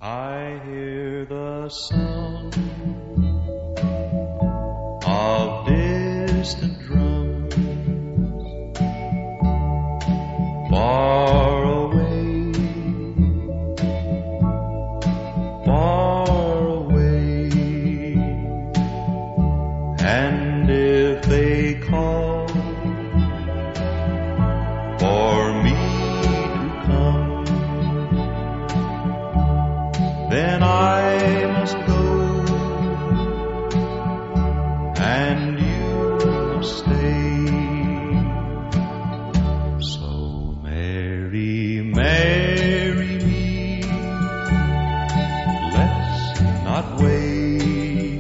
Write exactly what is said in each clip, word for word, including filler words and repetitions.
I hear the sound of distant drums far away, far away, and if they call for me to come, then I must go, and you must stay. So marry, marry me, let's not wait.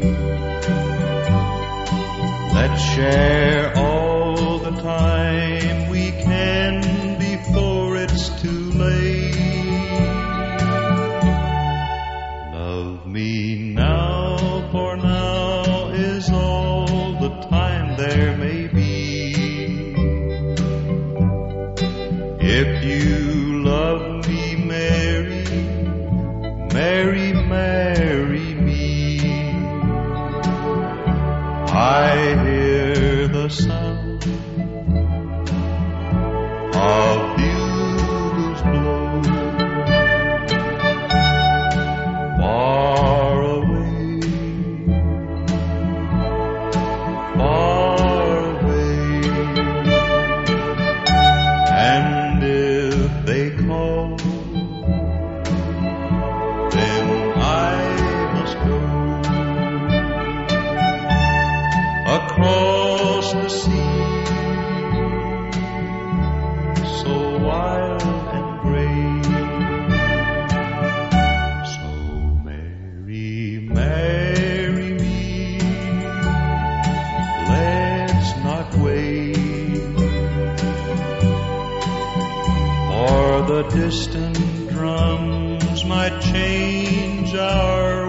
Let's share all the time we can before it's too late. Love me now, for now is all the time there may be. If you love me, marry, marry, marry me. I hear the sound of bugles blow far away, far away, and if they call, then I must go across the sea, so wild and gray. So marry, marry me, let's not wait, for the distant drums might change our